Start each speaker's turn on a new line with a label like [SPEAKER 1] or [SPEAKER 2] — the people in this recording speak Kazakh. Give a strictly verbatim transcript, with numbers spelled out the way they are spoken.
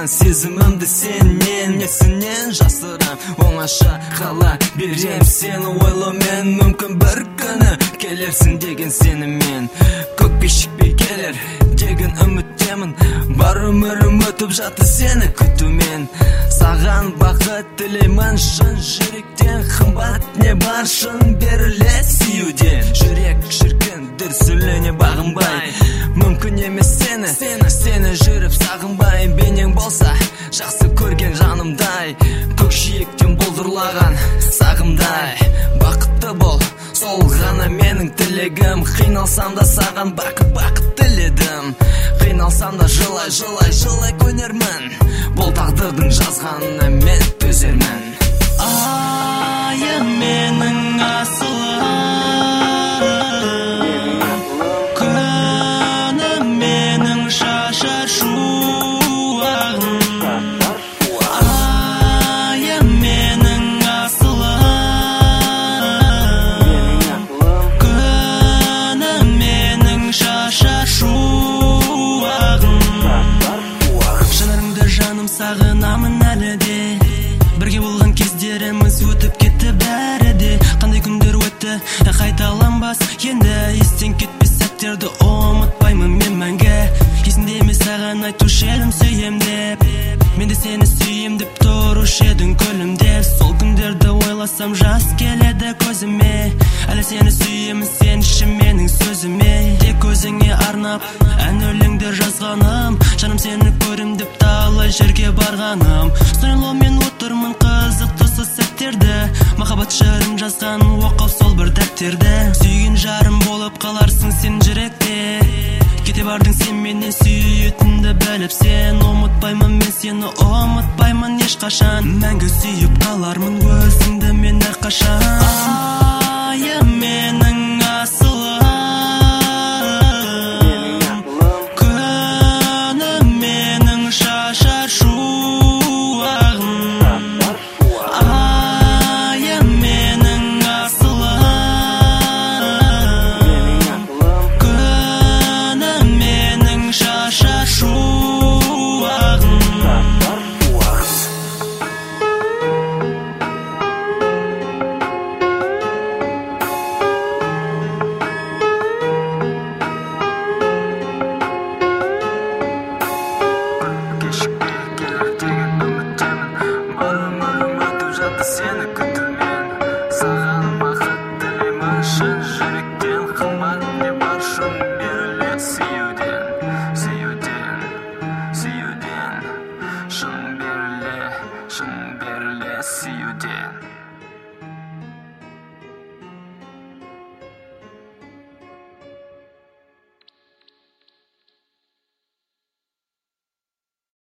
[SPEAKER 1] сезімімді сенен, несінен жасырам, оңаша қала берем сені ойлаумен. Мүмкін бір күні келерсің деген сенімен, көп кешікпей келер деген үміттемін. Бар өмірім өтіп жатты сені күтумен. Саған бақыт тілеймін шын жүректен, қымбат не бар шын беріле сүюден. Жүрек шіркін дүрсілене бағынбай, мүмкін емес сені сені жүріп сағынбай. Бейнең болса жақсы көрген жанымдай, көкжиектен бұлдырлаған сағымдай. Бақытты бол, сол ғана менің тілегім. Қиналсам да саған бақыт бақыт тіледім. Қиналсам да жылай жылай жылай көнермін. Бұл тағдырдың жазғанына мен төзермін.
[SPEAKER 2] Айым менің асылым, күнім менің шашар шуағым. Айым менің асылым, күнім менің шашар шуағым. Жанарыңды жаным сағынамын әлі де, бірге болған кездеріміз өтіп кетті бәрі де. Қандай күндер өтті қайталанбас енді, естен кетпес сәттерді ұмытпаймын мен мәңгі. Есімде емес саған айтушы едім сүйем деп, мен де сені сүйем деп тұрушы едің күлімдеп. Сол күндерді ойласам жас келеді көзіме, әлі сені сүйемін сен үшін менің сөзіме. Тек өзіңе арнап ән өлеңдер жазғаным, жаным сені көрем деп талай жерге барғаным. Сойлаумен отырмын қызықты сол сәттерді, махаббат жырын жазған оқып сол бір дәптерді. Сүйген жарым болып қаларсың сен жүректе, кете бардың сен менен сүйетінді біліп сен. Ұмытпаймын мен сені, ұмытпаймын ешқашан, мәңгі сүйіп қалармын өзіңді мен әрқашан. Айым менің асылым, күнім менің шашар шуағым. Айым менің асылым, күнім менің шашар шуағым.
[SPEAKER 1] Сені күтумен, саған бақыт тілеймін шын жүректен. Қымбат не бар шын беріле сүюден, сүюден, сүюден. Шын беріле, шын беріле сүюден.